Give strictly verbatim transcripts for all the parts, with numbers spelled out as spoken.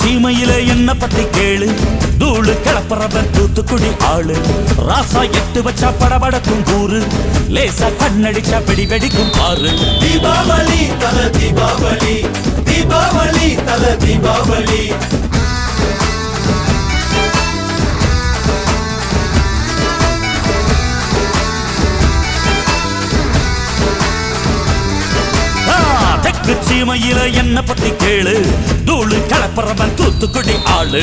சீமையில என்ன பத்தி கேளு, தூளு கிளப்புறவன் தூத்துக்குடி ஆளு. ராசா எட்டு வச்சா படபடக்கும் கூறு, லேசா கண்ணடிச்சா வெடி வெடிக்கும் பாரு. தீபாவளி தல தீபாவளி, தீபாவளி தல தீபாவளி. தெற்கு சீமையில என்ன பத்தி கேளு, தூளு கிளப்புறவன் தூத்துக்குடி ஆளு.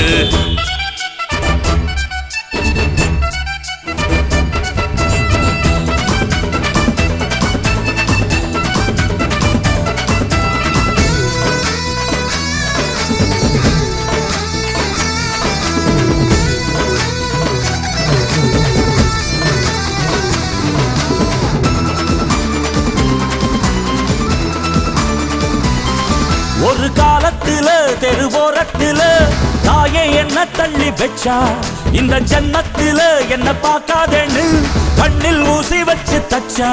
ஒரு காலத்துல தெருவோரத்துல தாயே என்ன தள்ளி வச்சா, இந்த ஜன்னத்துல என்ன பார்க்காதேன்னு கண்ணில் ஊசி வச்சு தச்சா.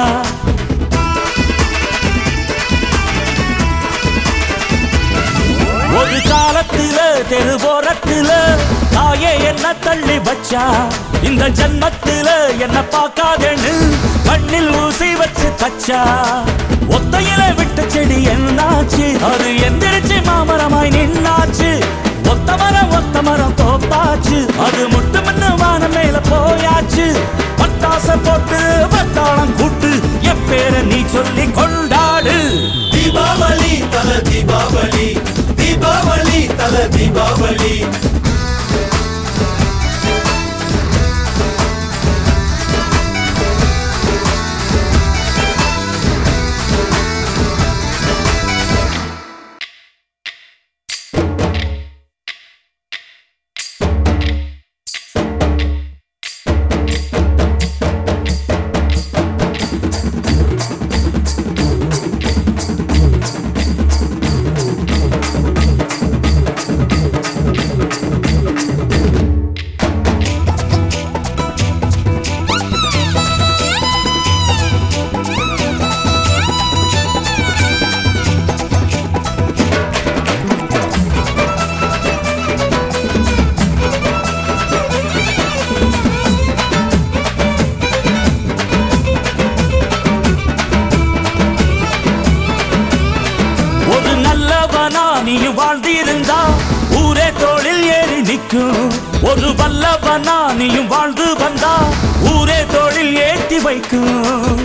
ஒரு காலத்துல தெருவோரத்துல தாயே என்ன தள்ளி வச்சா, இந்த ஜன்னத்துல என்ன பார்க்காதேன்னு கண்ணில் ஊசி வச்சு தச்சா. ஒத்தையில விட்ட செடி என்னாச்சு, அது எந்திரிச்சு மாமரமாய் நின்னாச்சு. ஒத்த மரம் ஒத்த மரம் தோப்பாச்சு, அது முட்டு மண்ணு வானம் மேல போயாச்சு. பட்டாச போட்டு பட்டாளம் கூட்டு, எப்பேர நீ சொல்லி கொண்டாடு. தீபாவளி தல தீபாவளி, தீபாவளி தல தீபாவளி. நீயும் வாழ்ந்திருந்தா ஊரே தோளில் ஏறி நிற்கும். ஒரு வல்லவனா நீயும் வாழ்ந்து வந்தா ஊரே தோளில் ஏற்றி வைக்கும்.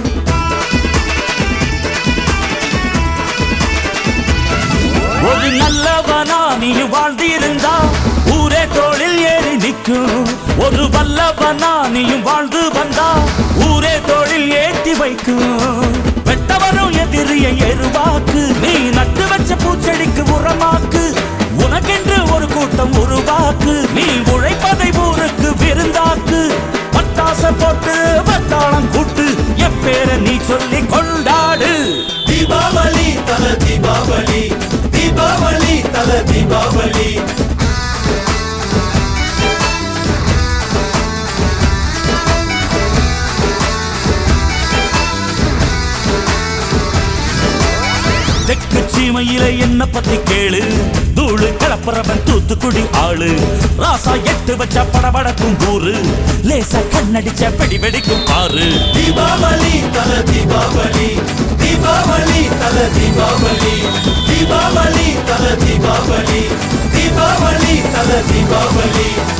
ஒரு நல்லவனா நீயும் வாழ்ந்திருந்தா ஊரே தோளில் ஏறி நிற்கும். ஒரு வல்லவனா நீயும் வாழ்ந்து வந்தா ஊரே தோளில் ஏற்றி வைக்கும். வெட்டவரும் எதிரியை எருவாக்கு, நீ நட்டு வச்ச பூச்செடிக்கு உரமாக்கு. உனக்கென்று ஒரு கூட்டம் உருவாக்கு, நீ உழைப்பதை ஊருக்கு விருந்தாக்கு. பட்டாச போட்டு பட்டாளம் கூட்டு, எப்பேர நீ சொல்லி கொண்டாடு. தீபாவளி தல தீபாவளி, தீபாவளி தல தீபாவளி. தெற்கு சீமையில என்ன பத்தி கேளு, தூளு கிளப்புறவன் தூத்துக்குடி ஆளு. ராசா எட்டு வச்சா படபடக்கும் கூறு, லேசா கண்ணடிச்ச வெடி வெடிக்கும் பாரு. தீபாவளி தல தீபாவளி, தீபாவளி தல தீபாவளி. தீபாவளி தல தீபாவளி, தீபாவளி தல தீபாவளி.